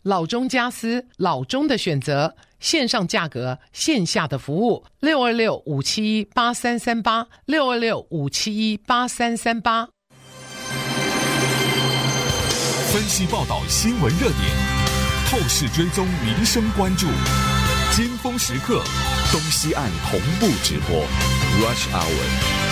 老中家私，老中的选择，线上价格，线下的服务，626-571-8338 626-571-8338。 分析报道新闻热点，透视追踪民生关注，尖峰时刻，东西岸同步直播 Rush Hour。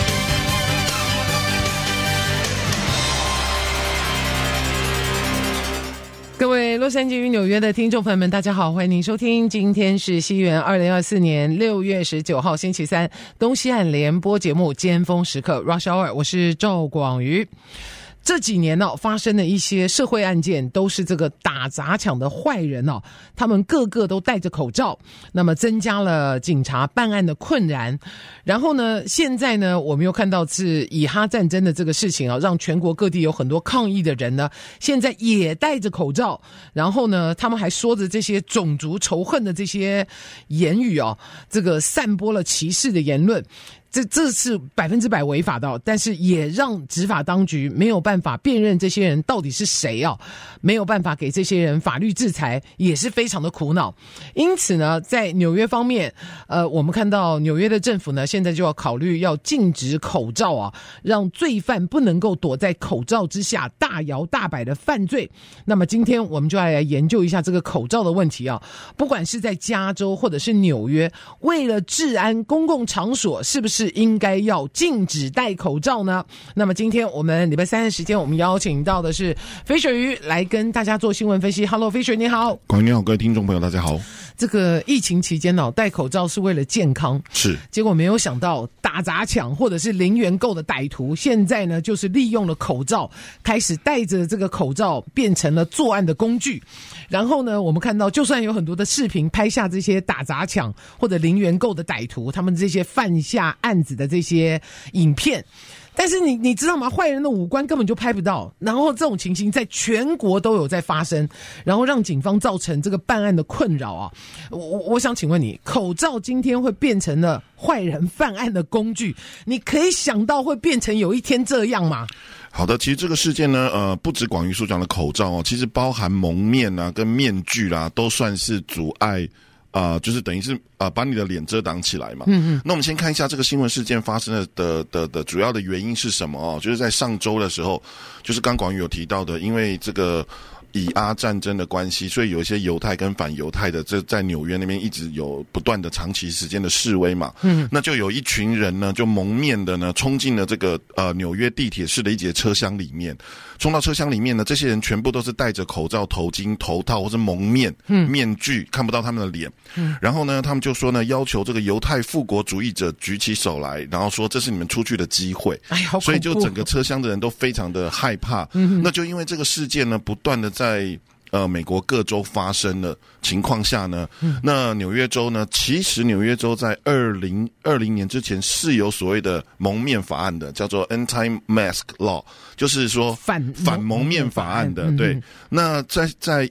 各位洛杉矶与纽约的听众朋友们，大家好，欢迎您收听，今天是西元2024年6月19号星期三，东西岸联播节目尖峰时刻 Rush Hour， 我是赵广瑜。这几年发生的一些社会案件都是这个打砸抢的坏人他们个个都戴着口罩，那么增加了警察办案的困难。然后呢，现在呢，我们又看到是以哈战争的这个事情让全国各地有很多抗议的人呢，现在也戴着口罩，然后呢，他们还说着这些种族仇恨的这些言语这个散播了歧视的言论。这是100%违法的，但是也让执法当局没有办法辨认这些人到底是谁没有办法给这些人法律制裁，也是非常的苦恼。因此呢，在纽约方面，我们看到纽约的政府呢，现在就要考虑要禁止口罩让罪犯不能够躲在口罩之下大摇大摆的犯罪。那么今天我们就来研究一下这个口罩的问题不管是在加州或者是纽约，为了治安，公共场所是不是应该要禁止戴口罩呢？那么今天我们礼拜三的时间，我们邀请到的是飞雪鱼来跟大家做新闻分析。 Hello 飞雪，你好。 广宇你好，各位听众朋友大家好。 这个疫情期间戴口罩是为了健康， 是， 结果没有想到打砸抢或者是零元购的歹徒，现在呢就是利用了口罩，开始戴着这个口罩变成了作案的工具。然后呢，我们看到就算有很多的视频拍下这些打砸抢或者零元购的歹徒，他们这些犯下案子的这些影片，但是你知道吗？坏人的五官根本就拍不到，然后这种情形在全国都有在发生，然后让警方造成这个办案的困扰我想请问你，口罩今天会变成了坏人犯案的工具，你可以想到会变成有一天这样吗？ 好的，其实这个事件呢，不止广宇所讲的口罩其实包含蒙面跟面具啦，都算是阻碍。就是等于是把你的脸遮挡起来嘛。那我们先看一下这个新闻事件发生的主要的原因是什么就是在上周的时候，就是刚广宇有提到的，因为这个以阿战争的关系，所以有一些犹太跟反犹太的，这在纽约那边一直有不断的长期时间的示威嘛。那就有一群人呢，就蒙面的呢，冲进了这个纽约地铁市的一节车厢里面。冲到车厢里面呢，这些人全部都是戴着口罩、头巾、头套或是蒙面面具，看不到他们的脸。然后呢，他们就说呢，要求这个犹太复国主义者举起手来，然后说这是你们出去的机会。 好恐怖。 所以就整个车厢的人都非常的害怕。那就因为这个事件呢，不断的在美国各州发生的情况下呢，那纽约州呢，其实纽约州在2020年之前是有所谓的蒙面法案的，叫做 Anti-Mask Law， 就是说反蒙面法案的。对，那在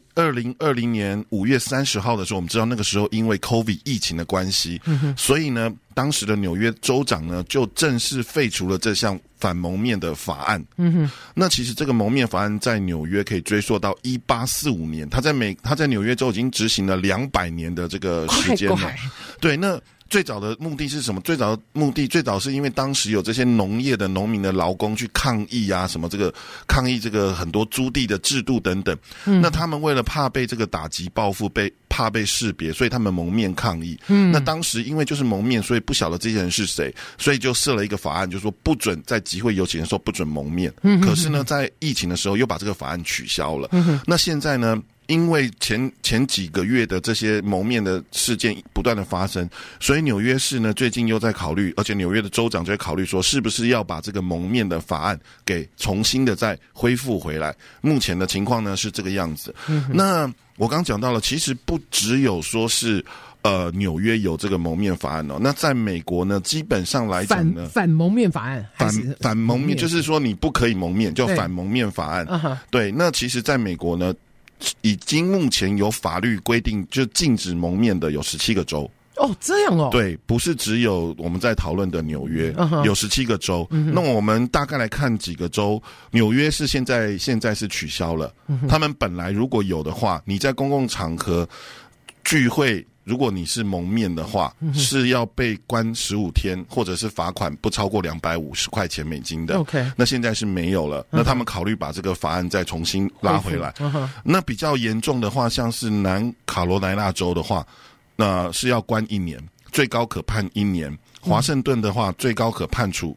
2020年5月30号的时候，我们知道那个时候因为 COVID 疫情的关系，所以呢，当时的纽约州长呢就正式废除了这项反蒙面的法案。那其实这个蒙面法案在纽约可以追溯到1845年，他在纽约州已经执行了200年的这个时间了。对，那最早的目的是什么？最早是因为当时有这些农业的农民的劳工去抗议什么这个抗议这个很多租地的制度等等。那他们为了怕被这个打击报复，怕被识别，所以他们蒙面抗议。那当时因为就是蒙面，所以不晓得这些人是谁，所以就设了一个法案，就是说不准在集会游行的时候不准蒙面。可是呢，在疫情的时候又把这个法案取消了。那现在呢，因为前几个月的这些蒙面的事件不断的发生，所以纽约市呢最近又在考虑，而且纽约的州长就在考虑说，是不是要把这个蒙面的法案给重新的再恢复回来。目前的情况呢是这个样子。那我刚讲到了，其实不只有说是纽约有这个蒙面法案那在美国呢，基本上来讲呢， 反蒙面法案， 反蒙面就是说你不可以蒙面，叫反蒙面法案。对，那其实在美国呢，已经目前有法律规定就禁止蒙面的有17个州。 哦，这样哦。 对，不是只有我们在讨论的纽约，有17个州。那我们大概来看几个州，纽约是现在是取消了。他们本来如果有的话，你在公共场合聚会，如果你是蒙面的话，是要被关15天，或者是罚款不超过250块钱美金的。 OK， 那现在是没有了。那他们考虑把这个法案再重新拉回来。那比较严重的话，像是南卡罗来纳州的话，那是要关1年，最高可判1年。华盛顿的话，最高可判处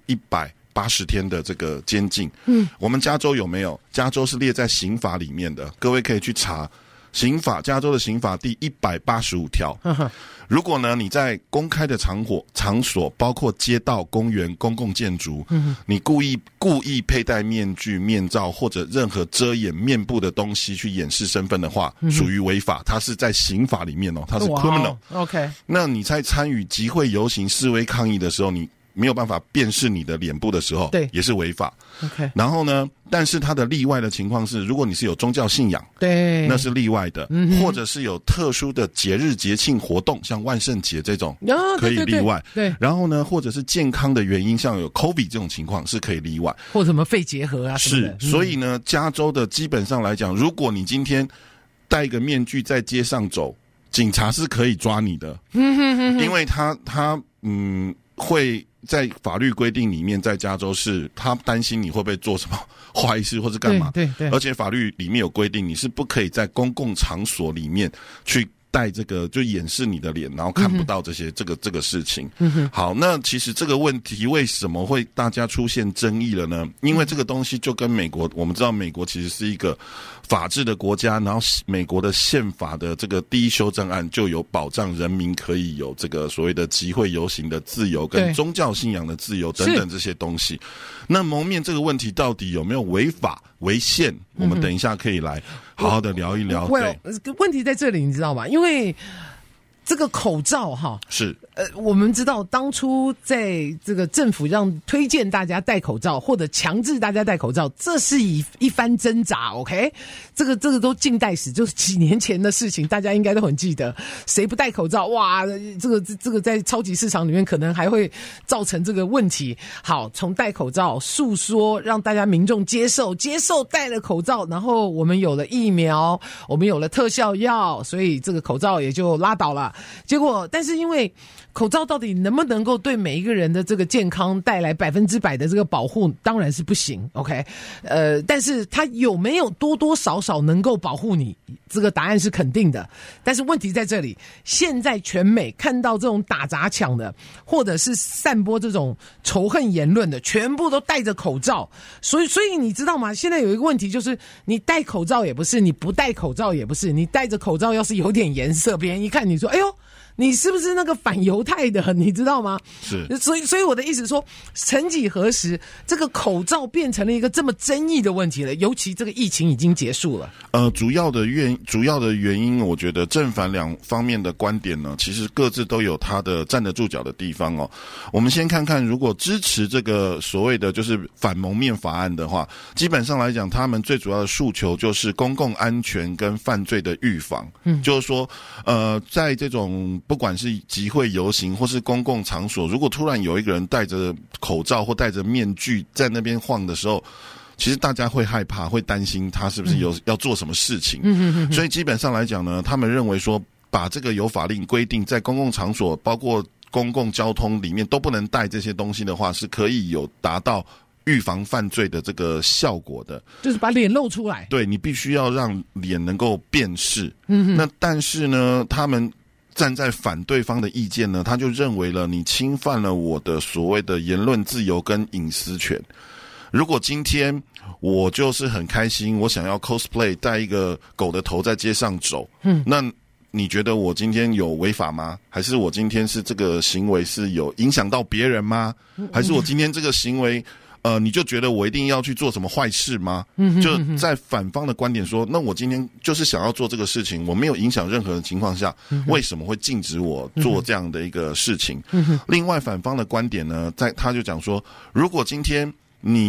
180天的这个监禁。我们加州有没有？加州是列在刑法里面的，各位可以去查。加州的刑法第185条。如果呢你在公开的场所，包括街道、公园、公共建筑，你故意佩戴面具、面罩或者任何遮掩面部的东西去掩饰身份的话，属于违法。它是在刑法里面哦，它是 criminal。OK， 那你在参与集会、游行、示威、抗议的时候，你没有办法辨识你的脸部的时候，对，也是违法。 OK， 然后呢，但是它的例外的情况是，如果你是有宗教信仰， 对， 那是例外的，或者是有特殊的节日节庆活动，像万圣节这种，可以例外。 对， 然后呢，或者是健康的原因，像有 COVID 这种情况是可以例外， 或者什么肺结核啊什么的。 是，所以呢，加州的基本上来讲，如果你今天戴一个面具在街上走，警察是可以抓你的。因为他会在法律规定里面，在加州是他担心你会不会做什么坏事或是干嘛。对，而且法律里面有规定，你是不可以在公共场所里面去戴这个，就掩饰你的脸，然后看不到这些这个事情。好，那其实这个问题为什么会大家出现争议了呢？因为这个东西就跟美国，我们知道美国其实是一个法治的国家，然后美国的宪法的这个第1修正案就有保障人民可以有这个所谓的集会游行的自由跟宗教信仰的自由等等这些东西。那蒙面这个问题到底有没有违法违宪？我们等一下可以来好好的聊一聊。对， 问题在这里，你知道吗？因为这个口罩哈， 是我们知道当初在这个政府让推荐大家戴口罩或者强制大家戴口罩，这是一番挣扎。OK， 这个都近代史，就是几年前的事情，大家应该都很记得。谁不戴口罩，哇，这个在超级市场里面可能还会造成这个问题。好，从戴口罩诉说，让大家民众接受戴了口罩，然后我们有了疫苗，我们有了特效药，所以这个口罩也就拉倒了。结果，但是因为口罩到底能不能够对每一个人的这个健康带来100%的这个保护，当然是不行。OK， 但是它有没有多多少少能够保护你？这个答案是肯定的。但是问题在这里，现在全美看到这种打砸抢的，或者是散播这种仇恨言论的，全部都戴着口罩。所以你知道吗？现在有一个问题就是，你戴口罩也不是，你不戴口罩也不是，你戴着口罩要是有点颜色，别人一看你说，哎呦，你是不是那个反犹太的？你知道吗？ 是， 所以我的意思说，曾几何时，这个口罩变成了一个这么争议的问题了。尤其这个疫情已经结束了。 主要的原因，我觉得正反两方面的观点呢，其实各自都有它的站得住脚的地方哦。我们先看看，如果支持这个所谓的就是反蒙面法案的话，基本上来讲，他们最主要的诉求就是公共安全跟犯罪的预防。就是说，在这种不管是集会游行或是公共场所，如果突然有一个人戴着口罩或戴着面具在那边晃的时候，其实大家会害怕，会担心他是不是要做什么事情。所以基本上来讲呢，他们认为说，把这个有法令规定在公共场所，包括公共交通里面都不能带这些东西的话，是可以有达到预防犯罪的这个效果的， 就是把脸露出来。 对，你必须要让脸能够辨识。那但是呢，他们站在反对方的意见呢，他就认为了你侵犯了我的所谓的言论自由跟隐私权。如果今天我就是很开心，我想要 cosplay 戴一个狗的头在街上走，那你觉得我今天有违法吗？还是我今天是这个行为是有影响到别人吗？还是我今天这个行为你就觉得我一定要去做什么坏事吗？就在反方的观点说，那我今天就是想要做这个事情，我没有影响任何的情况下，为什么会禁止我做这样的一个事情？另外反方的观点呢，他就讲说，如果今天你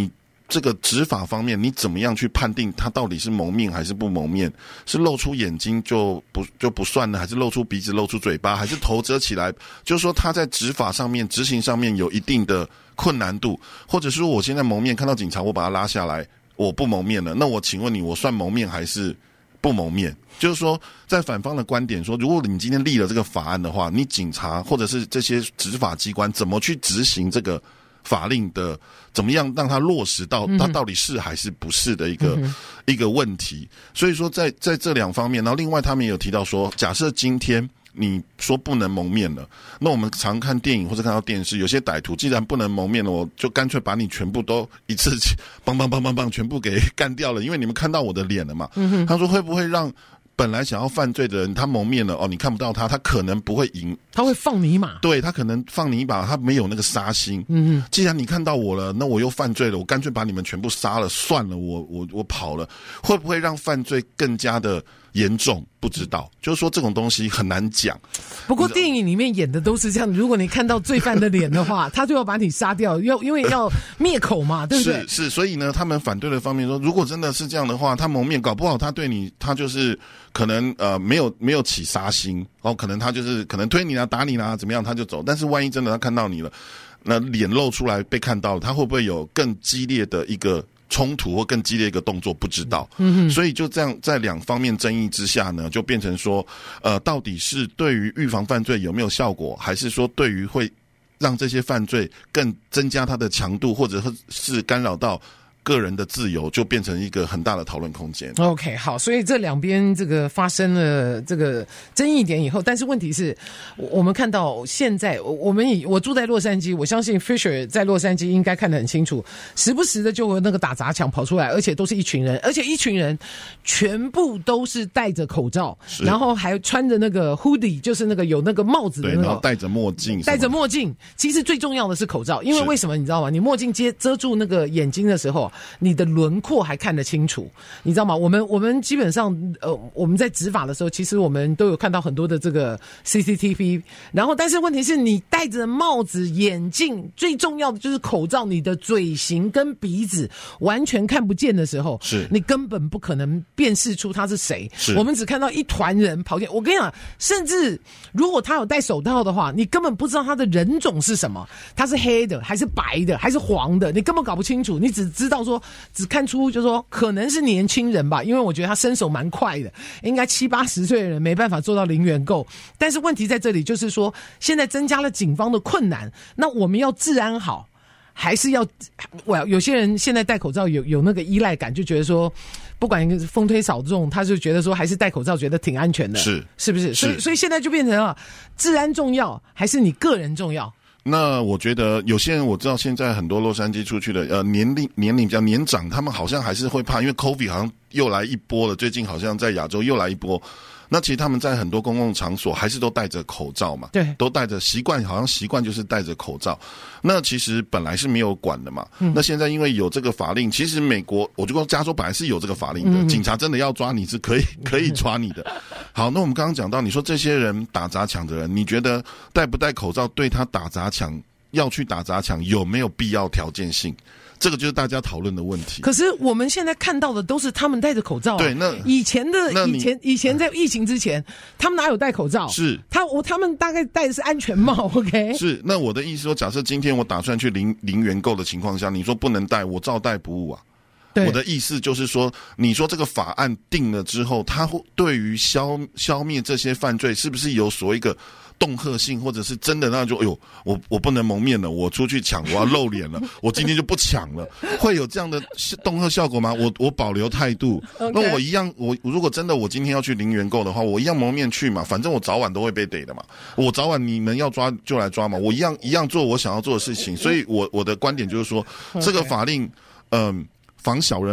这个执法方面，你怎么样去判定他到底是蒙面还是不蒙面？是露出眼睛就不算了，还是露出鼻子、露出嘴巴，还是头遮起来？就是说他在执法上面、执行上面有一定的困难度，或者是说我现在蒙面，看到警察我把他拉下来，我不蒙面了，那我请问你，我算蒙面还是不蒙面？就是说，在反方的观点说，如果你今天立了这个法案的话，你警察或者是这些执法机关怎么去执行这个法令的，怎么样让它落实到它到底是还是不是的一个问题。所以说在这两方面，然后另外他们也有提到说，假设今天你说不能蒙面了，那我们常看电影或者看到电视，有些歹徒既然不能蒙面了，我就干脆把你全部都一次棒全部给干掉了，因为你们看到我的脸了嘛。他说会不会让本来想要犯罪的人，他蒙面了你看不到他可能不会赢， 他会放你一马。 对，他可能放你一把，他没有那个杀心。既然你看到我了，那我又犯罪了，我干脆把你们全部杀了算了，我跑了，会不会让犯罪更加的严重？不知道，就是说这种东西很难讲。 不过电影里面演的都是这样，如果你看到罪犯的脸的话，他就要把你杀掉，因为要灭口嘛，对不对？ 是，所以呢，他们反对的方面说，如果真的是这样的话，他蒙面，搞不好他对你，他就是可能没有起杀心，可能他就是可能推你啊、打你啊怎么样他就走，但是万一真的他看到你了，那脸露出来被看到了，他会不会有更激烈的一个冲突或更激烈一个动作不知道。所以就这样在两方面争议之下呢，就变成说到底是对于预防犯罪有没有效果，还是说对于会让这些犯罪更增加它的强度，或者是干扰到个人的自由，就变成一个很大的讨论空间。 OK， 好，所以这两边这个发生了这个争议点以后，但是问题是，我们看到现在我住在洛杉矶，我相信 Fisher 在洛杉矶应该看得很清楚，时不时的就有那个打砸抢跑出来，而且都是一群人，而且一群人全部都是戴着口罩，然后还穿着那个 hoodie， 就是那个有那个帽子的那个， 对，然后戴着墨镜。 其实最重要的是口罩，因为为什么你知道吗？你墨镜遮住那个眼睛的时候，你的轮廓还看得清楚，你知道吗？我们基本上我们在执法的时候，其实我们都有看到很多的这个 CCTV， 然后但是问题是你戴着帽子、眼镜，最重要的就是口罩，你的嘴型跟鼻子完全看不见的时候， 是你根本不可能辨识出他是谁。我们只看到一团人跑进，我跟你讲，甚至如果他有戴手套的话，你根本不知道他的人种是什么，他是黑的还是白的还是黄的，你根本搞不清楚，你只知道说只看出就是说可能是年轻人吧，因为我觉得他身手蛮快的，应该70-80岁的人没办法做到零元购。但是问题在这里就是说，现在增加了警方的困难，那我们要治安好，还是要有些人现在戴口罩有那个依赖感，就觉得说不管风推扫帚，他就觉得说还是戴口罩觉得挺安全的，是不是？所以现在就变成了治安重要还是你个人重要？ 那我觉得有些人，我知道现在很多洛杉矶出去的年龄比较年长，他们好像还是会怕，因为 COVID 好像又来一波了，最近好像在亚洲又来一波。那其实他们在很多公共场所还是都戴着口罩嘛， 对， 都戴着，好像习惯就是戴着口罩。那其实本来是没有管的嘛，那现在因为有这个法令，其实美国，我就说加州本来是有这个法令的，警察真的要抓你是可以抓你的。好，那我们刚刚讲到，你说这些人打砸抢的人，你觉得戴不戴口罩对他打砸抢要去打砸抢有没有必要条件性？这个就是大家讨论的问题。 可是我们现在看到的都是他们戴着口罩， 对，那以前在疫情之前，他们哪有戴口罩？ 是他们大概戴的是安全帽 ，OK？ 是，那我的意思说，假设今天我打算去零元购的情况下，你说不能戴，我照戴不误啊。我的意思就是说，你说这个法案定了之后，它对于消灭这些犯罪，是不是有所谓一个恫吓性，或者是真的那就我不能蒙面了，我出去抢，我要露脸了，我今天就不抢了，会有这样的恫吓效果吗？我保留态度。那我一样，我如果真的我今天要去零元购的话，我一样蒙面去嘛，反正我早晚都会被逮的嘛。我早晚你们要抓就来抓嘛，我一样做我想要做的事情。所以我的观点就是说，这个法令，防小人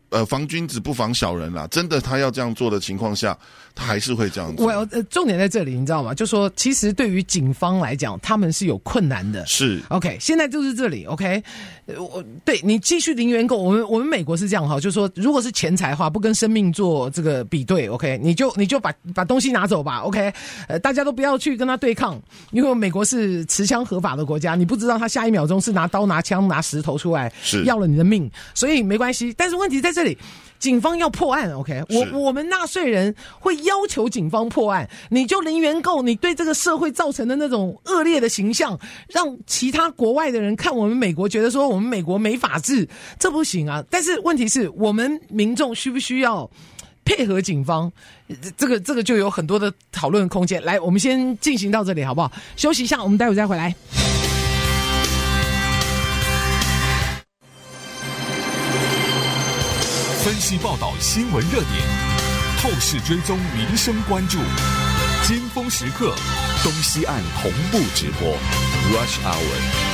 防君子不防小人啦，真的他要这样做的情况下，他还是会这样做。 重点在这里，你知道吗？就说其实对于警方来讲，他们是有困难的。 是 OK， 现在就是这里 OK， 对你继续零元购，我们美国是这样哈，就说如果是钱财的话，不跟生命做这个比对 OK， 你就把东西拿走吧 OK， 大家都不要去跟他对抗，因为美国是持枪合法的国家，你不知道他下一秒钟是拿刀拿枪拿石头出来要了你的命，所以没关系。但是问题在这里，警方要破案 OK， 我们纳税人会要求警方破案，你就零元购，你对这个社会造成的那种恶劣的形象，让其他国外的人看我们美国觉得说我们美国没法治，这不行啊。但是问题是我们民众需不需要配合警方，这个就有很多的讨论空间。来，我们先进行到这里好不好？休息一下，我们待会再回来。 分析报道新闻热点，透视追踪民生关注，尖峰时刻，东西岸同步直播 Rush Hour。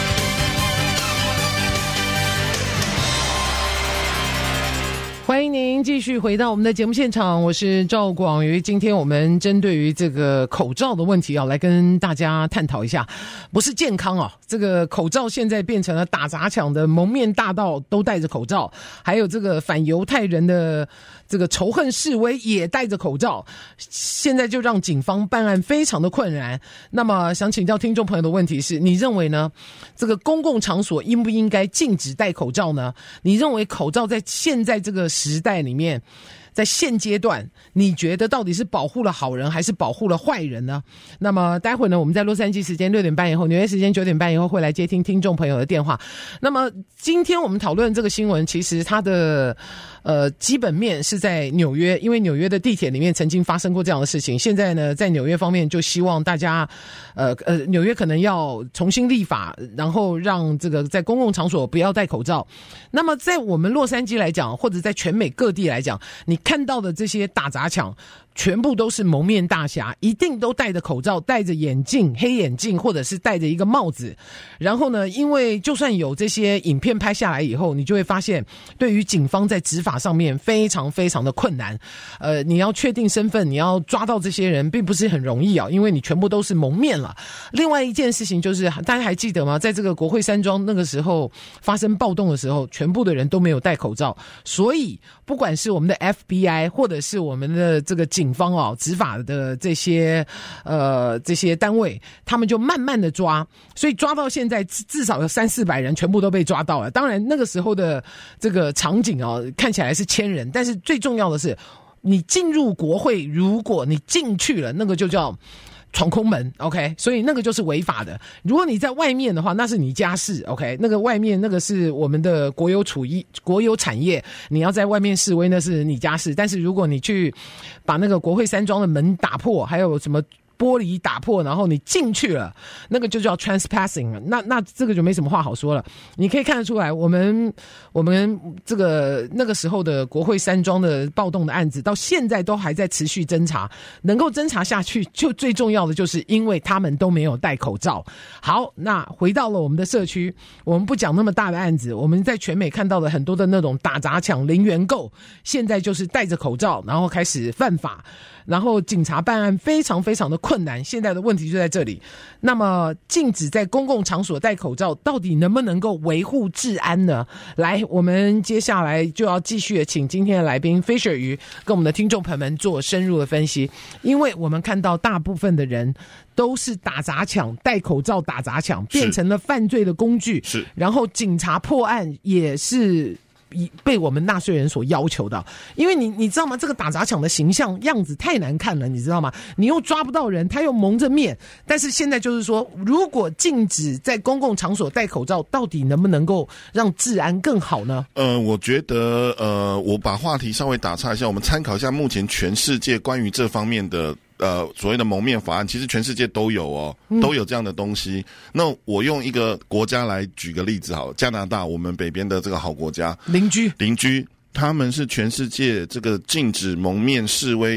欢迎您继续回到我们的节目现场，我是赵广瑜。今天我们针对于这个口罩的问题来跟大家探讨一下，不是健康哦，这个口罩现在变成了打砸抢的蒙面大盗都戴着口罩，还有这个反犹太人的这个仇恨示威也戴着口罩，现在就让警方办案非常的困难。那么想请教听众朋友的问题是，你认为呢？这个公共场所应不应该禁止戴口罩呢？你认为口罩在现在这个时代里面，在现阶段，你觉得到底是保护了好人还是保护了坏人呢？那么待会呢，我们在洛杉矶时间6点半以后，纽约时间9点半以后会来接听听众朋友的电话。那么今天我们讨论这个新闻，其实它的基本面是在纽约，因为纽约的地铁里面曾经发生过这样的事情。现在呢，在纽约方面就希望大家纽约可能要重新立法，然后让这个在公共场所不要戴口罩。那么在我们洛杉矶来讲，或者在全美各地来讲，你看到的这些打砸抢全部都是蒙面大侠，一定都戴着口罩，戴着眼镜，黑眼镜，或者是戴着一个帽子。然后呢，因为就算有这些影片拍下来以后，你就会发现对于警方在执法上面非常非常的困难。你要确定身份，你要抓到这些人并不是很容易啊，因为你全部都是蒙面了。另外一件事情就是，大家还记得吗？在这个国会山庄那个时候发生暴动的时候，全部的人都没有戴口罩，所以不管是我们的 FBI 或者是我们的这个警方执法的这些单位，他们就慢慢的抓，所以抓到现在至少有300-400人全部都被抓到了。当然那个时候的这个场景看起来是1000人，但是最重要的是你进入国会，如果你进去了，那个就叫闯空门 OK， 所以那个就是违法的。如果你在外面的话，那是你家事 OK， 那个外面那个是我们的国有产业，你要在外面示威那是你家事。但是如果你去把那个国会山庄的门打破，还有什么玻璃打破，然后你进去了，那个就叫 trespassing 了。那这个就没什么话好说了。你可以看得出来，我们这个那个时候的国会山庄的暴动的案子，到现在都还在持续侦查，能够侦查下去，就最重要的就是因为他们都没有戴口罩。好，那回到了我们的社区，我们不讲那么大的案子，我们在全美看到了很多的那种打砸抢、零元购，现在就是戴着口罩，然后开始犯法。然后警察办案非常非常的困难，现在的问题就在这里。那么禁止在公共场所戴口罩，到底能不能够维护治安呢？来，我们接下来就要继续请今天的来宾 Fisher 鱼跟我们的听众朋友们做深入的分析，因为我们看到大部分的人都是打砸抢，戴口罩打砸抢变成了犯罪的工具，是，然后警察破案也是被我们纳税人所要求的。因为你知道吗？这个打砸抢的形象样子太难看了，你知道吗？你又抓不到人，他又蒙着面。但是现在就是说，如果禁止在公共场所戴口罩，到底能不能够让治安更好呢？ 我觉得我把话题稍微打岔一下，我们参考一下目前全世界关于这方面的所谓的蒙面法案，其实全世界都有都有这样的东西。那我用一个国家来举个例子好了，加拿大，我们北边的这个好国家，邻居，他们是全世界这个禁止蒙面示威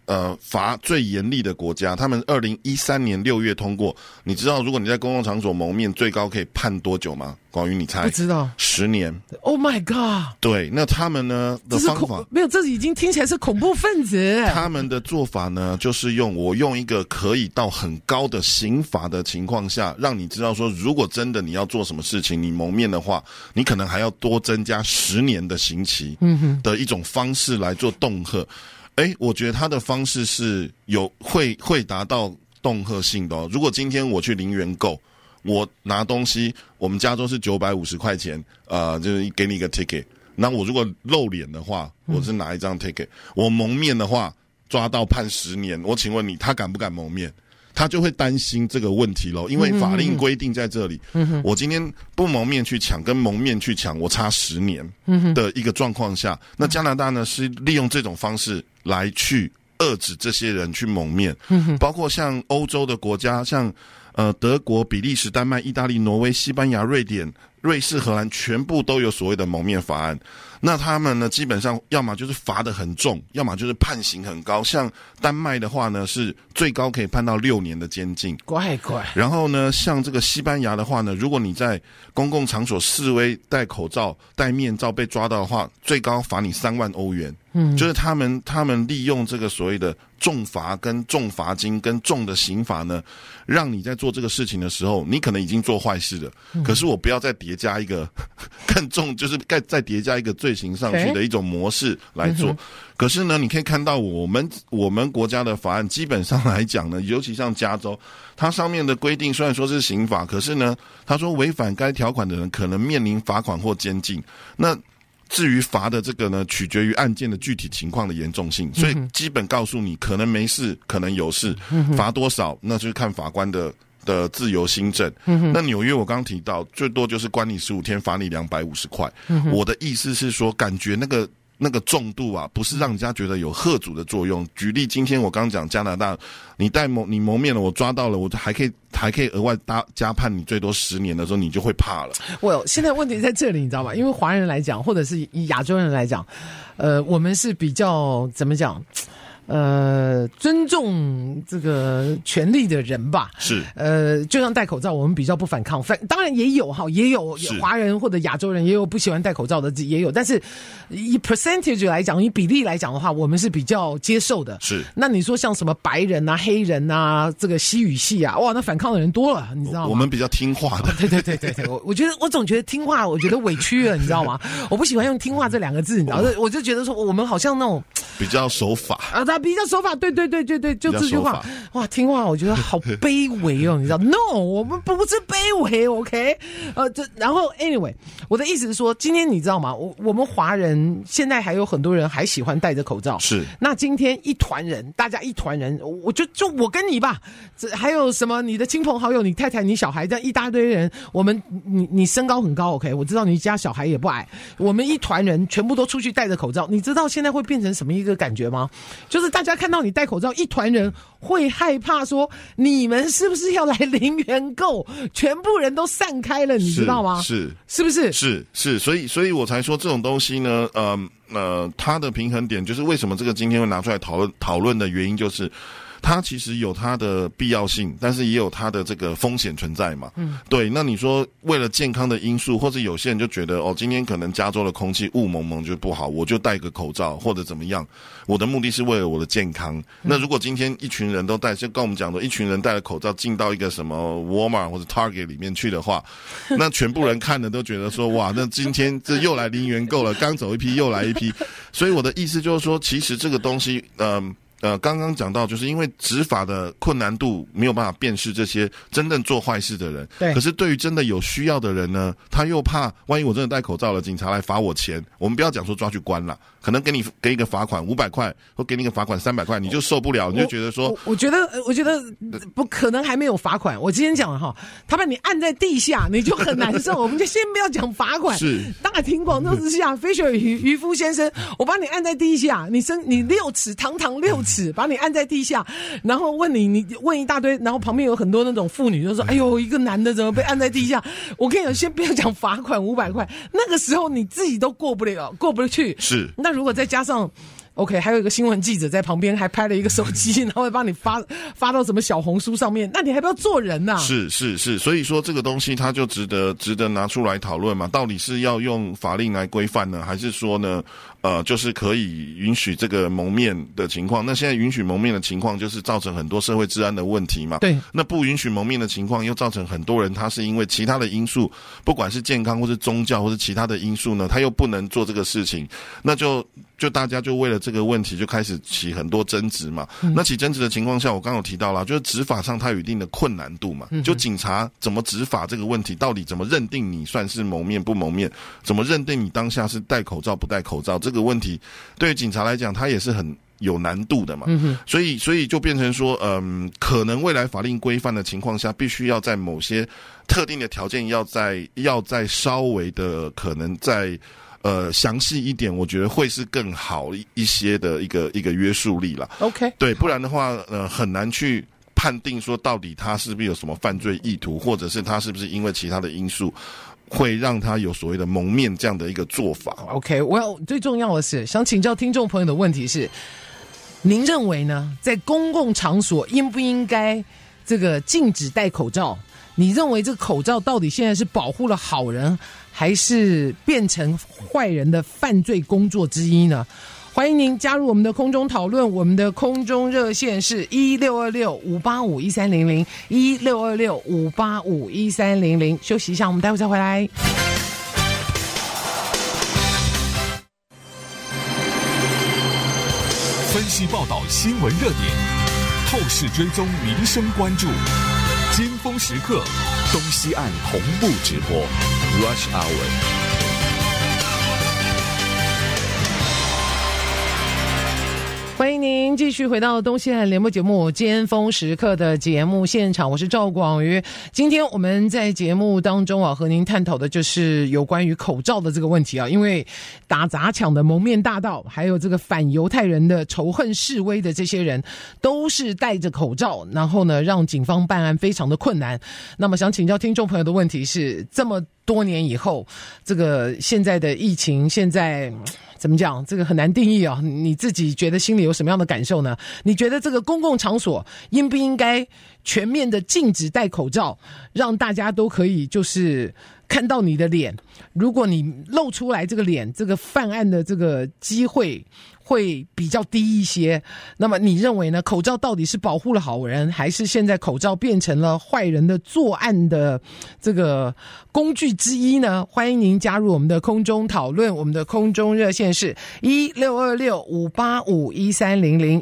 罚最严厉的国家，他们2013年6月通过。你知道如果你在公共场所蒙面，最高可以判多久吗？广宇，你猜？ 不知道。 10年。 Oh my god！ 对，那他们呢的方法没有，这已经听起来是恐怖分子。 他们的做法呢，就是用一个可以到很高的刑罚的情况下，让你知道说，如果真的你要做什么事情，你蒙面的话，你可能还要多增加10年的刑期的一种方式来做恫吓。我觉得他的方式是会达到恫吓性的哦。如果今天我去零元购，我拿东西，我们加州是950块钱，就是给你一个 ticket。那我如果露脸的话，我是拿一张 ticket。我蒙面的话，抓到判10年。我请问你，他敢不敢蒙面？他就会担心这个问题咯，因为法令规定在这里。我今天不蒙面去抢，跟蒙面去抢，我差10年的一个状况下，那加拿大呢是利用这种方式来去遏制这些人去蒙面，包括像欧洲的国家，像德国、比利时、丹麦、意大利、挪威、西班牙、瑞典、瑞士、荷兰，全部都有所谓的蒙面法案。那他们呢，基本上要么就是罚得很重，要么就是判刑很高。像丹麦的话呢，是最高可以判到6年的监禁。 乖。 然后呢，像这个西班牙的话呢，如果你在公共场所示威、戴口罩、戴面罩被抓到的话，最高罚你3万欧元。就是他们利用这个所谓的重罚跟重罚金跟重的刑罚呢，让你在做这个事情的时候，你可能已经做坏事了，可是我不要再叠加一个更重，就是再叠加一个罪行上去的一种模式来做。可是呢，你可以看到我们国家的法案基本上来讲呢，尤其像加州，它上面的规定虽然说是刑法，可是呢，他说违反该条款的人可能面临罚款或监禁。那至于罚的这个呢，取决于案件的具体情况的严重性，所以基本告诉你，可能没事，可能有事，罚多少，那就是看法官的自由心证。那纽约我刚刚提到，最多就是关你15天，罚你250块。我的意思是说，感觉那个重度啊，不是让人家觉得有吓阻的作用。举例，今天我刚讲加拿大，你蒙面了，我抓到了，我还可以额外加判你最多10年的时候，你就会怕了。 现在问题在这里，你知道吗？因为华人来讲，或者是以亚洲人来讲，我们是比较怎么讲？尊重这个权利的人吧，是就像戴口罩，我们比较不反抗，当然也有华人或者亚洲人也有不喜欢戴口罩的，也有，但是以 percentage 来讲，以比例来讲的话，我们是比较接受的。是，那你说像什么白人啊、黑人啊，这个西语系啊，哇，那反抗的人多了，你知道吗？ 我们比较听话的。 对，我觉得我总觉得听话，我觉得委屈了，你知道吗？我不喜欢用听话这2个字，你知道，我就觉得说我们好像那种比较守法啊，他比较守法，对，就这句话，哇，听话，我觉得好卑微哦，你知道 ？No， 我们不是卑微 ，OK？然后 anyway， 我的意思是说，今天你知道吗？我们华人现在还有很多人还喜欢戴着口罩，是。那今天大家一团人，我就我跟你吧，还有什么你的亲朋好友、你太太、你小孩，这样一大堆人，你身高很高 ，OK？ 我知道你家小孩也不矮，我们一团人全部都出去戴着口罩，你知道现在会变成什么一个感觉吗？就是大家看到你戴口罩，一团人会害怕说，你们是不是要来零元购？全部人都散开了，你知道吗？是不是？ 是，所以我才说这种东西呢，它的平衡点就是为什么这个今天会拿出来讨论的原因，就是它其实有它的必要性，但是也有它的这个风险存在嘛。对。那你说为了健康的因素，或者有些人就觉得今天可能加州的空气雾蒙蒙就不好，我就戴个口罩或者怎么样。我的目的是为了我的健康。那如果今天一群人都戴，就跟我们讲的，一群人戴了口罩进到一个什么 Walmart 或者 Target 里面去的话，那全部人看了都觉得说，哇，那今天这又来零元购了，刚走一批又来一批。所以我的意思就是说，其实这个东西，刚刚讲到，就是因为执法的困难度没有办法辨识这些真正做坏事的人。对。可是对于真的有需要的人呢，他又怕万一我真的戴口罩了，警察来罚我钱，我们不要讲说抓去关了，可能给一个罚款500块，或给你一个罚款300块，你就受不了，你就觉得说， 我觉得不可能还没有罚款。我之前讲了哈，他把你按在地下，你就很难受。我们就先不要讲罚款。是。大庭广众之下，Fisher 渔夫先生，我把你按在地下，你6尺，堂6尺，把你按在地下，然后你问一大堆，然后旁边有很多那种妇女就说，哎呦，一个男的怎么被按在地下？我跟你讲，先不要讲罚款500块，那个时候你自己都过不去。是。那如果再加上 OK， 还有一个新闻记者在旁边还拍了一个手机，然后会帮你发到什么小红书上面，那你还不要做人呐？ 是，所以说这个东西它就值得拿出来讨论嘛，到底是要用法令来规范呢，还是说呢就是可以允许这个蒙面的情况？那现在允许蒙面的情况就是造成很多社会治安的问题嘛。 对，那不允许蒙面的情况又造成很多人他是因为其他的因素，不管是健康或是宗教或是其他的因素呢，他又不能做这个事情，那就大家就为了这个问题就开始起很多争执嘛。那起争执的情况下，我刚刚有提到了，就是执法上它有一定的困难度嘛。就警察怎么执法这个问题，到底怎么认定你算是蒙面不蒙面，怎么认定你当下是戴口罩不戴口罩，这个问题对于警察来讲，它也是很有难度的嘛。所以就变成说，可能未来法令规范的情况下，必须要在某些特定的条件要再稍微的可能在详细一点，我觉得会是更好一些的一个约束力啦。 OK， 对，不然的话，很难去判定说到底他是不是有什么犯罪意图，或者是他是不是因为其他的因素会让他有所谓的蒙面这样的一个做法。 OK， 最重要的是想请教听众朋友的问题是，您认为呢？在公共场所应不应该这个禁止戴口罩？你认为这个口罩到底现在是保护了好人，还是变成坏人的犯罪工作之一呢？欢迎您加入我们的空中讨论，我们的空中热线是1626-585-1300 1626-585-1300。休息一下，我们待会再回来。 分析报道新闻热点，透视追踪民生关注，尖峰时刻，东西岸同步直播 Rush Hour。 欢迎您继续回到东西岸联播节目尖峰时刻的节目现场，我是赵广瑜。今天我们在节目当中和您探讨的就是有关于口罩的这个问题因为打砸抢的蒙面大盗，还有这个反犹太人的仇恨示威的这些人，都是戴着口罩，然后呢让警方办案非常的困难。那么想请教听众朋友的问题是，这么多年以后，这个现在的疫情现在怎么讲？这个很难定义你自己觉得心里有什么样的感受呢？你觉得这个公共场所应不应该全面的禁止戴口罩，让大家都可以就是看到你的脸？如果你露出来这个脸，这个犯案的这个机会会比较低一些。那么你认为呢？口罩到底是保护了好人，还是现在口罩变成了坏人的作案的这个工具之一呢？欢迎您加入我们的空中讨论，我们的空中热线是1626-585-1300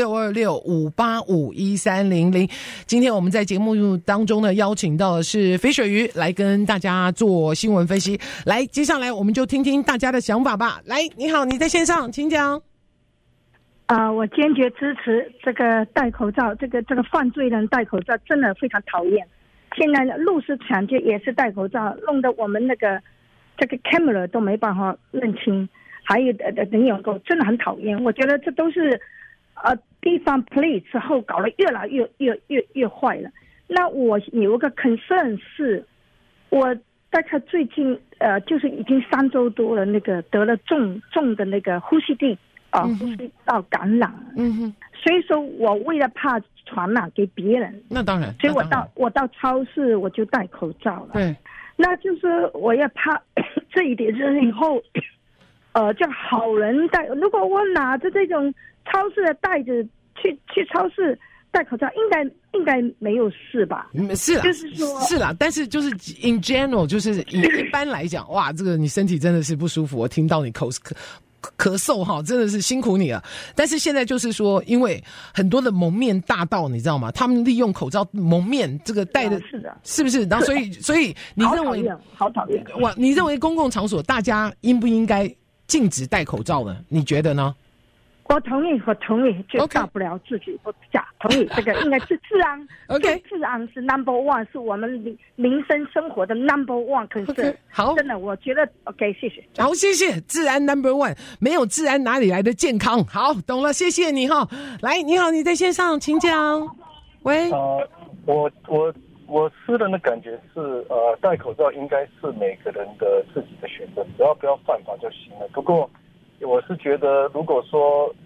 1626-585-1300。今天我们在节目当中呢，邀请到的是肥水鱼来跟大家做新闻分析。来，接下来我们就听听大家的想法吧。来，你好，你在线上，请讲。 我坚决支持这个戴口罩，这个犯罪人戴口罩真的非常讨厌。现在路是抢劫也是戴口罩，弄得我们这个 camera 都没办法认清，还有人员够真的很讨厌。我觉得这都是地方 play 之后搞得越来越坏了。那我有一个 concern 是，我大概最近就是已经3周多了，得了重的呼吸道感染。所以说我为了怕传染给别人， 那当然， 所以我到超市我就戴口罩了。 对， 那就是我也怕这一点是以后叫好人戴。如果我拿着这种超市的袋子去超市戴口罩，应该没有事吧？ 是啦， 就是说是啦，但是就是 in general， 就是一般来讲，哇，这个你身体真的是不舒服，我听到你咳嗽真的是辛苦你了。但是现在就是说，因为很多的蒙面大盗，你知道吗？他们利用口罩蒙面，这个戴的， 是的， 是不是？然后所以你认为好讨厌哇？你认为公共场所大家应不应该禁止戴口罩呢？你觉得呢？ 我同意，就大不了自己不假。同意，这个应该是治安。 OK， 治安是 number one， 是我们民生生活的 number one。可是 okay， 好， 真的，我觉得 OK， 谢谢。 好，谢谢。治安 number one， 没有治安哪里来的健康？好，懂了，谢谢你哈。来，你好，你在线上，请讲。喂， 我私人的感觉是，戴口罩应该是每个人的自己的选择，只要不要犯法就行了。不过，我是觉得，如果说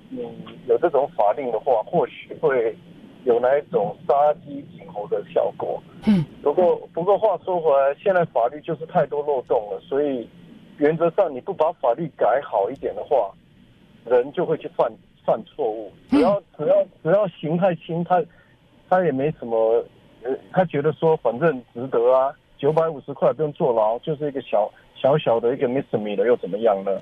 你有这种法令的话，或许会有那一种杀鸡儆猴的效果。不过话说回来，现在法律就是太多漏洞了，所以原则上你不把法律改好一点的话，人就会去犯错误。只要刑太轻，他也没什么，他觉得说反正值得啊，950块不用坐牢，就是一个小的一个 misdemeanor 又怎么样呢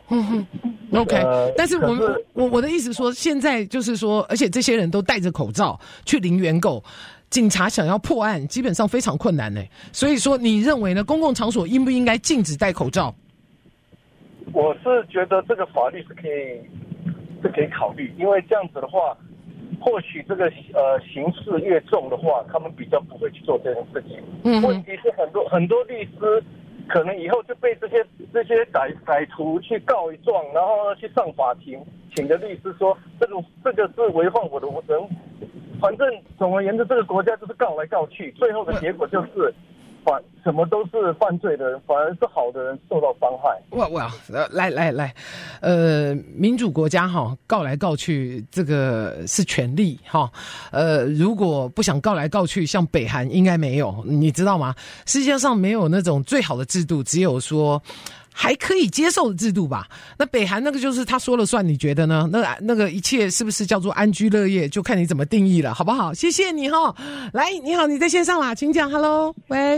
？OK，但是我的意思说，现在就是说，而且这些人都戴着口罩去领原购，警察想要破案，基本上非常困难呢。所以说，你认为呢？公共场所应不应该禁止戴口罩？ 我是觉得这个法律是可以考虑，因为这样子的话，或许这个刑事越重的话，他们比较不会去做这件事情。问题是很多律师可能以后就被这些歹徒去告一状，然后去上法庭，请的律师说这个是违反我的人，反正总而言之，这个国家就是告来告去，最后的结果就是什么都是犯罪的人，反而是好的人受到伤害。 来，民主国家哈，告来告去这个是权利哈。如果不想告来告去，像北韩应该没有，你知道吗？世界上没有那种最好的制度，只有说还可以接受的制度吧。那北韩那个就是他说了算，你觉得呢？那个一切是不是叫做安居乐业，就看你怎么定义了，好不好？谢谢你哈。来，你好，你在线上啦，请讲。Hello， 喂。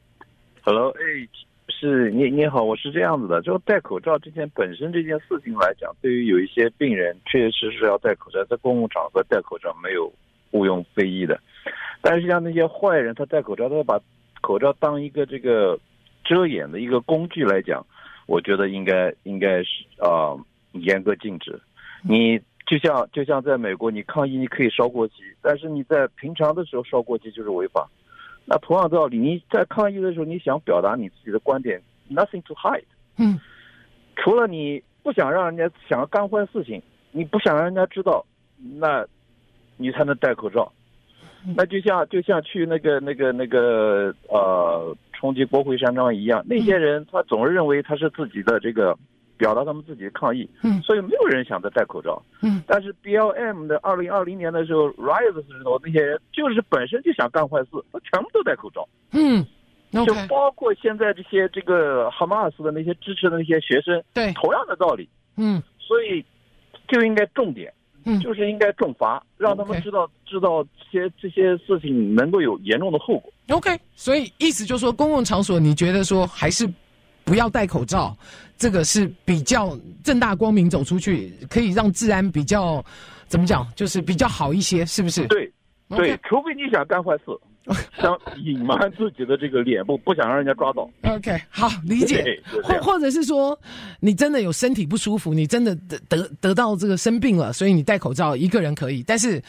Hello， 是你好，我是这样子的，就戴口罩这件本身这件事情来讲，对于有一些病人确实是要戴口罩，在公共场合戴口罩没有毋庸非议的。但是像那些坏人，他戴口罩，他把口罩当一个这个遮掩的一个工具来讲，我觉得应该是严格禁止。你就像在美国，你抗议你可以烧国旗，但是你在平常的时候烧国旗就是违法。那同样的道理，你在抗议的时候，你想表达你自己的观点 ，nothing to hide。除了你不想让人家想要干坏事情，你不想让人家知道，那你才能戴口罩。那就像去那个冲击国会山庄一样，那些人他总是认为他是自己的这个表达他们自己的抗议，所以没有人想再戴口罩。但是 BLM 的2020年的时候 ，riot 的时候，那些人就是本身就想干坏事，他全部都戴口罩。就包括现在这个哈马斯的那些支持的那些学生， 对， 同样的道理。所以就应该重点，就是应该重罚，让他们知道这些事情能够有严重的后果。 OK， 所以意思就是说，公共场所你觉得说还是不要戴口罩，这个是比较正大光明走出去，可以让治安比较怎么讲，就是比较好一些，是不是？ 对，除非你想干坏事，想隐瞒自己的这个脸部，不想让人家抓到。 OK， 好，理解。或者是说，你真的有身体不舒服，你真的得到这个生病了，所以你戴口罩，一个人可以，但是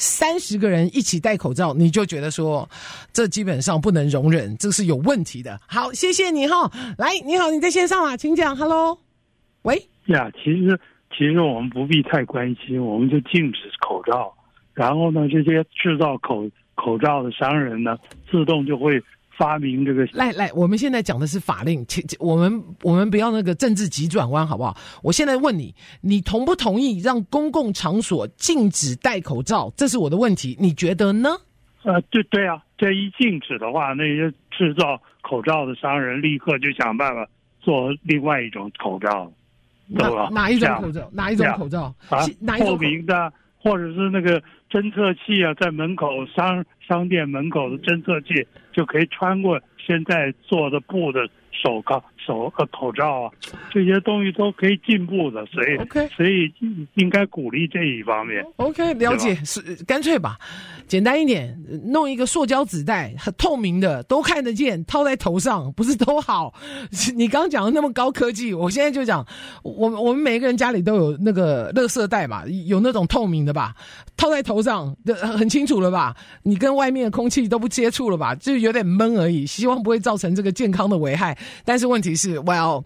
30个人一起戴口罩，你就觉得说，这基本上不能容忍，这是有问题的。好，谢谢你哈。来，你好，你在线上啦，请讲。Hello， 喂。 呀，其实我们不必太关心，我们就禁止口罩，然后呢，这些制造口罩的商人呢，自动就会发明这个。 来，我们现在讲的是法令，我们不要那个政治急转弯，好不好？我现在问你，你同不同意让公共场所禁止戴口罩？这是我的问题，你觉得呢？ 对啊，这一禁止的话，那些制造口罩的商人立刻就想办法做另外一种口罩， 哪一种口罩？哪一种口罩？哪一种透明的，或者是那个侦测器啊，在门口商店门口的侦测器就可以穿过现在做的布的口罩啊，这些东西都可以进步的，所以应该鼓励这一方面。 OK， 了解，是干脆吧，简单一点，弄一个塑胶纸袋，很透明的，都看得见，套在头上，不是都好？你刚讲的那么高科技，我现在就讲，我们每一个人家里都有那个垃圾袋吧，有那种透明的吧，套在头上，很清楚了吧？你跟外面的空气都不接触了吧？就有点闷而已，希望不会造成这个健康的危害。但是问题是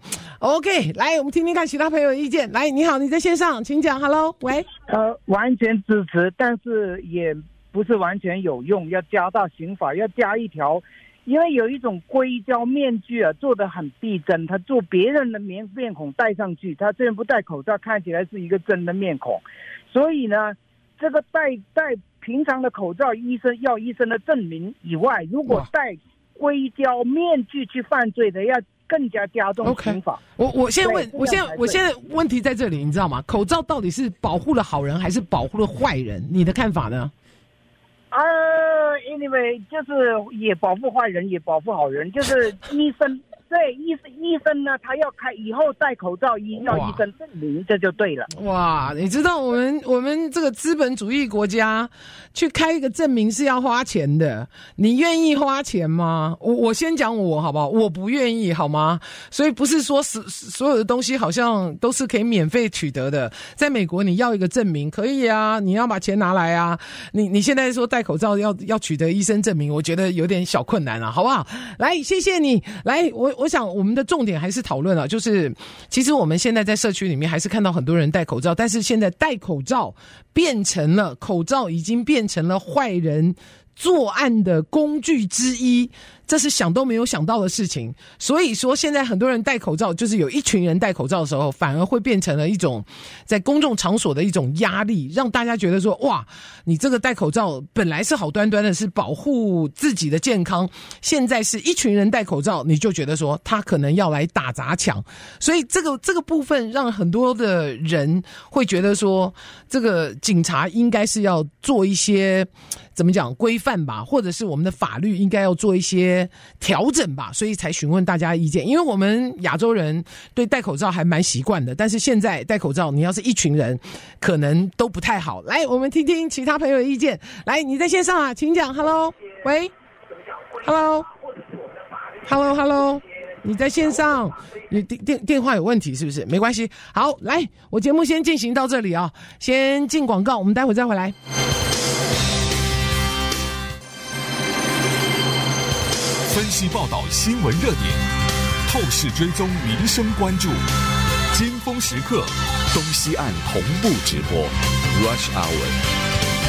，OK， 来，我们听听看其他朋友的意见。来，你好，你在线上，请讲。Hello， 喂。 完全支持，但是也不是完全有用，要加到刑法，要加一条因为有一种硅胶面具啊，做得很逼真，他做别人的面孔戴上去，他虽然不戴口罩，看起来是一个真的面孔。所以呢，这个戴平常的口罩，医生的证明以外，如果戴硅胶面具去犯罪的，要更加加重刑罚。 我现在问题在这里，你知道吗？口罩到底是保护了好人还是保护了坏人？你的看法呢 ？Anyway， 就是也保护坏人，也保护好人，就是医生。对，医生呢，他要以后戴口罩要医生证明，这就对了。 哇，你知道我们这个资本主义国家去开一个证明是要花钱的，你愿意花钱吗？我先讲我好不好？我不愿意，好吗？所以不是说所有的东西好像都是可以免费取得的。在美国，你要一个证明可以啊，你要把钱拿来啊。你现在说戴口罩要取得医生证明，我觉得有点小困难啊，好不好？来，谢谢你。来，我想我们的重点还是讨论了，就是其实我们现在在社区里面还是看到很多人戴口罩，但是现在戴口罩口罩已经变成了坏人作案的工具之一，这是想都没有想到的事情。所以说现在很多人戴口罩，就是有一群人戴口罩的时候，反而会变成了一种在公众场所的一种压力，让大家觉得说，哇，你这个戴口罩本来是好端端的，是保护自己的健康，现在是一群人戴口罩，你就觉得说他可能要来打砸抢。所以这个部分让很多的人会觉得说，这个警察应该是要做一些怎么讲规范吧，或者是我们的法律应该要做一些调整吧，所以才询问大家意见。因为我们亚洲人对戴口罩还蛮习惯的，但是现在戴口罩，你要是一群人，可能都不太好。来，我们听听其他朋友的意见。来，你在线上啊，请讲。Hello， 喂 ，Hello， 你在线上，你电话有问题是不是？没关系。好，来，我节目先进行到这里啊，先进广告，我们待会再回来。 分析报道新闻热点，透视追踪民生关注，尖峰时刻，东西岸同步直播 Rush Hour。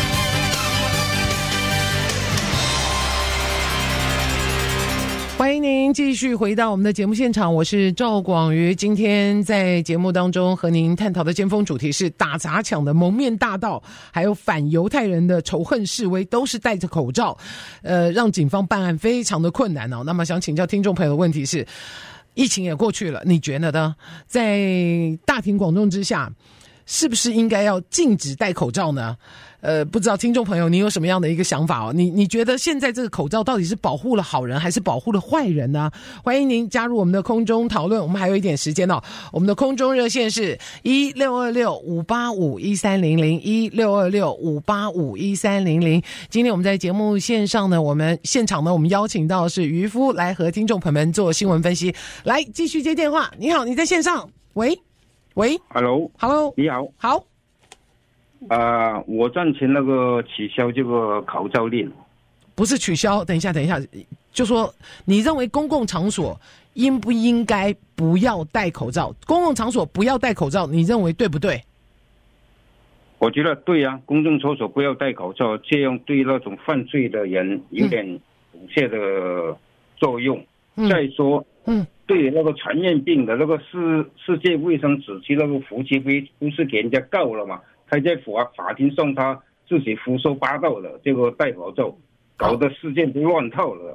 欢迎您继续回到我们的节目现场，我是赵广瑜。今天在节目当中和您探讨的尖峰主题是打砸抢的蒙面大盗，还有反犹太人的仇恨示威，都是戴着口罩，让警方办案非常的困难哦。那么想请教听众朋友的问题是，疫情也过去了，你觉得呢？在大庭广众之下，是不是应该要禁止戴口罩呢？不知道听众朋友你有什么样的一个想法哦？你觉得现在这个口罩到底是保护了好人还是保护了坏人呢？欢迎您加入我们的空中讨论，我们还有一点时间哦。我们的空中热线是1626-585-1300，1626-585-1300。今天我们在节目现场呢，我们邀请到的是渔夫来和听众朋友们做新闻分析。来，继续接电话。你好，你在线上。喂 ，Hello， 你好， 好。 我赞成那个取消这个口罩令。 不是取消，等一下，就说你认为公共场所应不应该不要戴口罩？公共场所不要戴口罩，你认为对不对？ 我觉得对啊，公众场所不要戴口罩，这样对那种犯罪的人有点阻吓的作用。再说，对那个传染病的那个世界卫生组织那个胡奇飞不是给人家告了吗？他在法庭上他自己胡说八道的，这个戴口罩搞得事件都乱套了。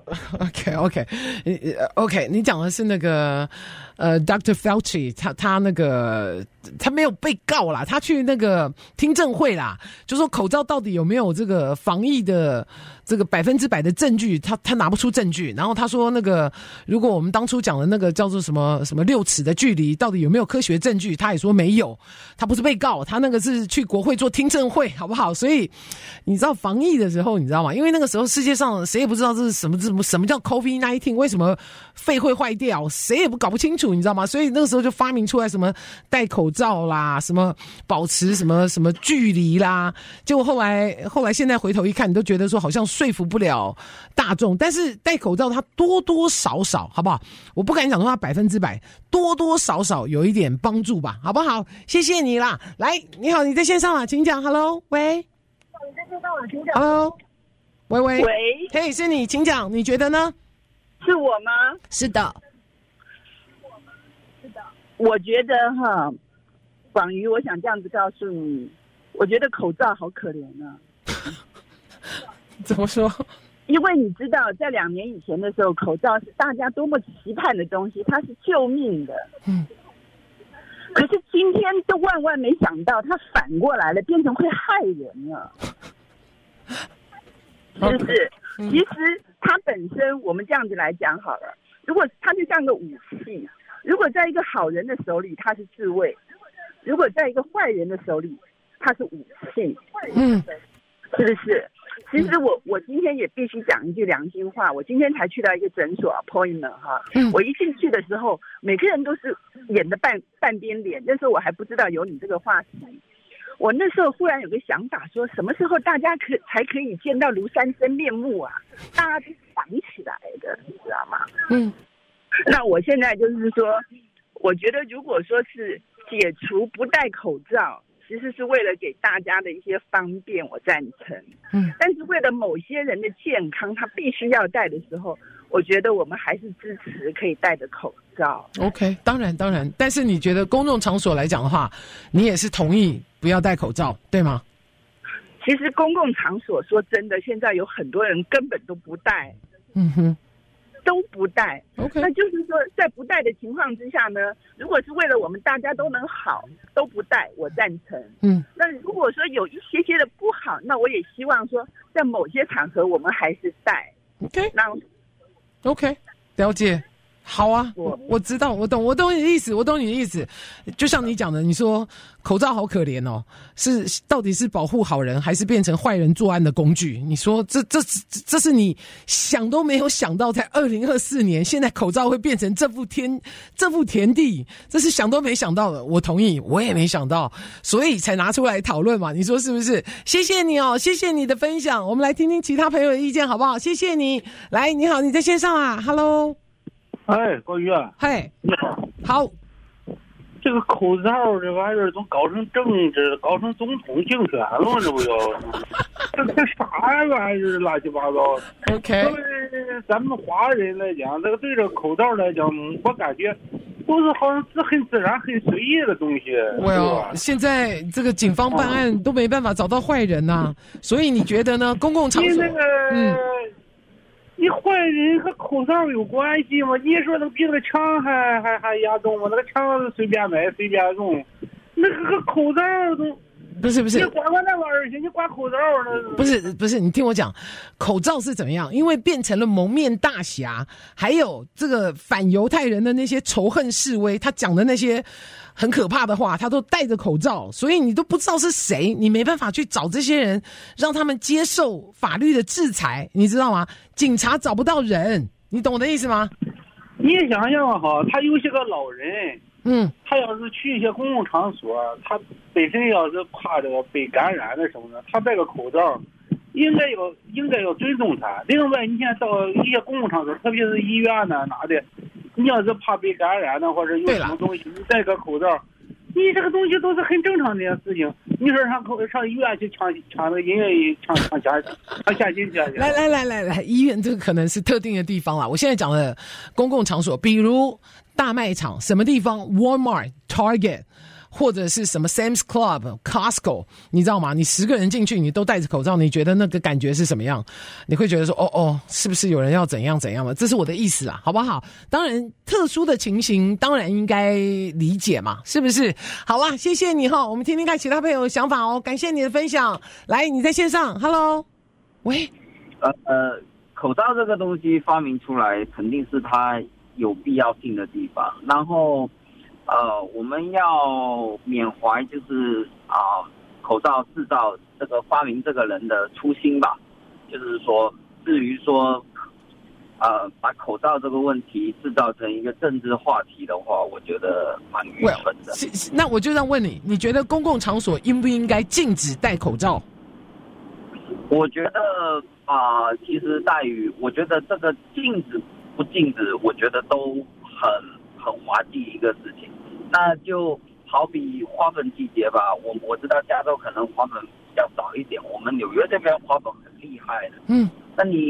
OK， 你讲的是那个Dr. Fauci， 他那个他没有被告啦，他去那个听证会啦，就说口罩到底有没有这个防疫的这个100%的证据，他拿不出证据。然后他说那个如果我们当初讲的那个叫做什么6尺的距离，到底有没有科学证据，他也说没有。他不是被告，他那个是去国会做听证会，好不好？所以你知道防疫的时候，你知道吗？因为那个时候世界上谁也不知道这是什么叫 COVID-19， 为什么肺会坏掉，谁也搞不清楚，你知道吗？所以那个时候就发明出来什么戴口罩啦，什么保持什么距离啦。结果后来现在回头一看，你都觉得说好像说服不了大众。但是戴口罩它多多少少，好不好？我不敢讲说它100%，多多少少有一点帮助吧，好不好？谢谢你啦。来，你好，你在线上啦，请讲。Hello， 喂。你在线上啦，请讲。Hello， 喂，嘿，是你，请讲，你觉得呢？ 是我吗？ 是的。 我觉得哈，广瑜，我想这样子告诉你，我觉得口罩好可怜啊。 怎么说？ 因为你知道，在2年以前的时候，口罩是大家多么期盼的东西，它是救命的。可是今天都万万没想到，它反过来了，变成会害人了，是不是？其实它本身，我们这样子来讲好了，如果它就像个武器，如果在一个好人的手里，它是自卫；如果在一个坏人的手里，它是武器。是不是？其实我今天也必须讲一句良心话，我今天才去到一个诊所 appointment 哈，我一进去的时候，每个人都是演的半边脸，那时候我还不知道有你这个话题。我那时候忽然有个想法，说什么时候大家才可以见到庐山真面目啊？大家都绑起来的，你知道吗？那我现在就是说，我觉得如果说是解除不戴口罩，其实是为了给大家的一些方便，我赞成。但是为了某些人的健康，他必须要戴的时候，我觉得我们还是支持可以戴着口罩。 OK， 当然。但是你觉得公众场所来讲的话，你也是同意不要戴口罩，对吗？ 其实公共场所说真的，现在有很多人根本都不戴。都不戴。 OK， 那就是说，在不戴的情况之下呢，如果是为了我们大家都能好，都不戴，我赞成。那如果说有一些些的不好，那我也希望说，在某些场合我们还是戴。 OK， 那 OK， 了解。好啊，我知道，我懂你的意思，就像你讲的，你说口罩好可怜哦，到底是保护好人，还是变成坏人作案的工具？你说这是你想都没有想到，在2024年，现在口罩会变成这副田地，这是想都没想到的。我同意，我也没想到，所以才拿出来讨论嘛。你说是不是？谢谢你哦，谢谢你的分享。我们来听听其他朋友的意见，好不好？谢谢你。来，你好，你在线上啊 ，Hello。 哎，高瑜啊， 嗨， 你好， 好。 这个口罩这玩意儿总搞成政治，搞成总统竞选了，这不就？这啥玩意儿，乱七八糟。 OK。 作为咱们华人来讲，这个对这个口罩来讲，我感觉都是好像是很自然、很随意的东西。 现在这个警方办案都没办法找到坏人呐，所以你觉得呢？公共场所， 你坏人和口罩有关系吗？你说那个比那个枪还严重吗？那个枪随便买随便用，那个口罩都不是， 你管那玩意儿去，你管口罩呢？ 不是，你听我讲，口罩是怎么样？因为变成了蒙面大侠，还有这个反犹太人的那些仇恨示威，他讲的那些很可怕的话，他都戴着口罩，所以你都不知道是谁，你没办法去找这些人，让他们接受法律的制裁，你知道吗？警察找不到人，你懂我的意思吗？ 你想想哈，他有些个老人，他要是去一些公共场所，他本身要是怕这个被感染的什么的，他戴个口罩，应该要尊重他。另外，你看到一些公共场所，特别是医院呢哪的，你要是怕被感染的，或者有什么东西，你戴个口罩，你这个东西都是很正常的事情。你说上医院去抢那个人抢现金去。 来，医院这个可能是特定的地方啦。我现在讲的公共场所，比如大卖场，什么地方 ，Walmart、Target。或者是什么 Sam's Club、Costco， 你知道吗？你10个人进去，你都戴着口罩，你觉得那个感觉是什么样？你会觉得说，是不是有人要怎样的？这是我的意思啊，好不好？当然，特殊的情形当然应该理解嘛，是不是？好啦，谢谢你哈，我们听听看其他朋友的想法哦。感谢你的分享。来，你在线上 ，Hello， 喂， 口罩这个东西发明出来，肯定是它有必要性的地方，然后。我们要缅怀就是口罩制造这个发明这个人的初心吧，就是说，至于说把口罩这个问题制造成一个政治话题的话，我觉得蛮愚蠢的。 那我就这样问你，你觉得公共场所应不应该禁止戴口罩？ 我觉得其实在于，我觉得这个禁止不禁止，我觉得都很滑稽一个事情。那就好比花粉季节吧，我知道加州可能花粉比较少一点，我们纽约这边花粉很厉害的。那你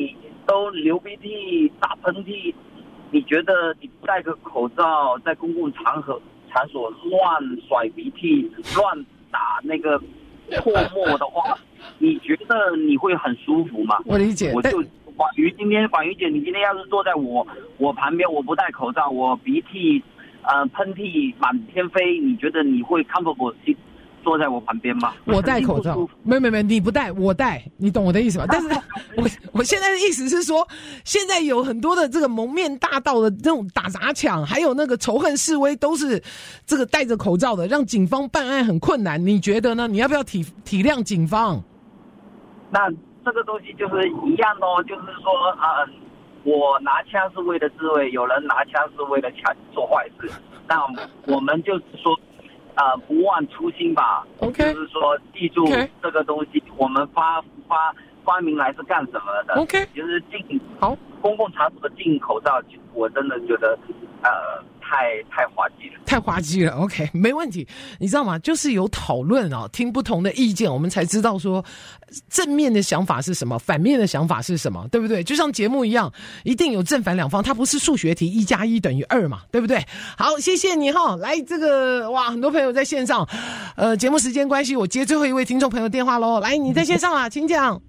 都流鼻涕、打喷嚏，你觉得你戴个口罩在公共场所乱甩鼻涕、乱打那个唾沫的话，你觉得你会很舒服吗？ 我理解。 我就婉瑜姐，你今天要是坐在我旁边，我不戴口罩，我鼻涕喷嚏满天飞，你觉得你会 comfortable坐在我旁边吗？ 我戴口罩，没，你不戴，我戴，你懂我的意思吗？但是我现在的意思是说，现在有很多的这个蒙面大盗的这种打砸抢，还有那个仇恨示威，都是这个戴着口罩的，让警方办案很困难。你觉得呢？你要不要体谅警方？ 那这个东西就是一样的，就是说我拿枪是为了自卫，有人拿枪是为了做坏事，那我们就是说。不忘初心吧。 OK， 就是说记住这个东西，我们发明来是干什么的 ？OK， 就是公共场所的进口罩，我真的觉得太滑稽了， 太滑稽了。OK， 没问题。你知道吗？就是有讨论啊，听不同的意见，我们才知道说正面的想法是什么，反面的想法是什么，对不对？就像节目一样，一定有正反两方，它不是数学题1+1等于2嘛，对不对？好，谢谢你哈。来，这个哇，很多朋友在线上，节目时间关系，我接最后一位听众朋友电话喽。来，你在线上啊，请讲。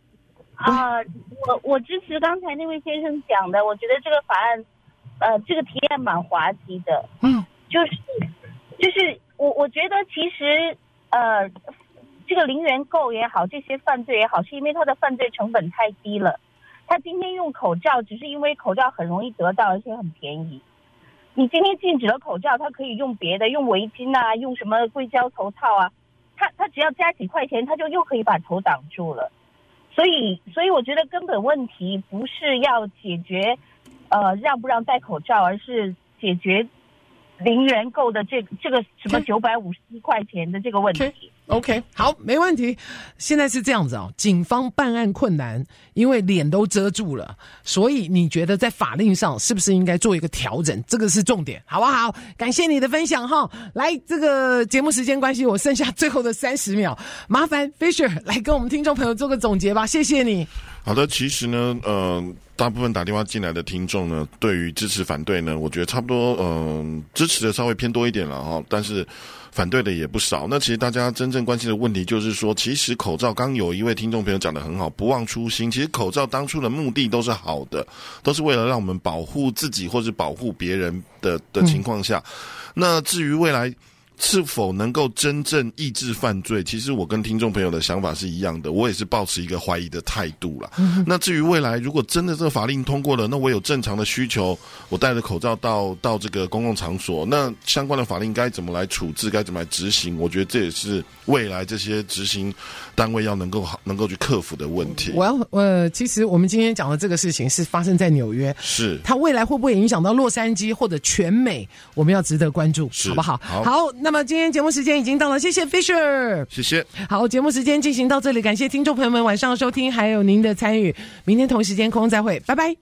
我支持刚才那位先生讲的，我觉得这个法案，这个提案蛮滑稽的。就是我觉得其实这个零元购也好，这些犯罪也好，是因为他的犯罪成本太低了。他今天用口罩，只是因为口罩很容易得到，而且很便宜。你今天禁止了口罩，他可以用别的，用围巾啊，用什么硅胶头套啊，他只要加几块钱，他就又可以把头挡住了。所以我觉得根本问题不是要解决让不让戴口罩，而是解决零元购的这个什么951块钱的这个问题。 OK， 好，没问题。现在是这样子啊，警方办案困难，因为脸都遮住了，所以你觉得在法令上是不是应该做一个调整？这个是重点，好不好？感谢你的分享哈。来，这个节目时间关系，我剩下最后的30秒，麻烦 Fisher 来跟我们听众朋友做个总结吧，谢谢你。 好的，其实呢，大部分打电话进来的听众呢，对于支持反对呢，我觉得差不多，支持的稍微偏多一点了哈，但是反对的也不少。那其实大家真正关心的问题就是说，其实口罩，刚有一位听众朋友讲得很好，不忘初心。其实口罩当初的目的都是好的，都是为了让我们保护自己或是保护别人的情况下。那至于未来是否能够真正抑制犯罪，其实我跟听众朋友的想法是一样的，我也是抱持一个怀疑的态度啦。那至于未来如果真的这个法令通过了，那我有正常的需求，我戴着口罩到这个公共场所，那相关的法令该怎么来处置，该怎么来执行，我觉得这也是未来这些执行单位要能够去克服的问题。 其实我们今天讲的这个事情是发生在纽约， 是它未来会不会影响到洛杉矶或者全美，我们要值得关注，好不好？好，那么今天节目时间已经到了，谢谢 Fisher， 谢谢。 好，节目时间进行到这里，感谢听众朋友们晚上的收听，还有您的参与。明天同一时间空中再会，拜拜。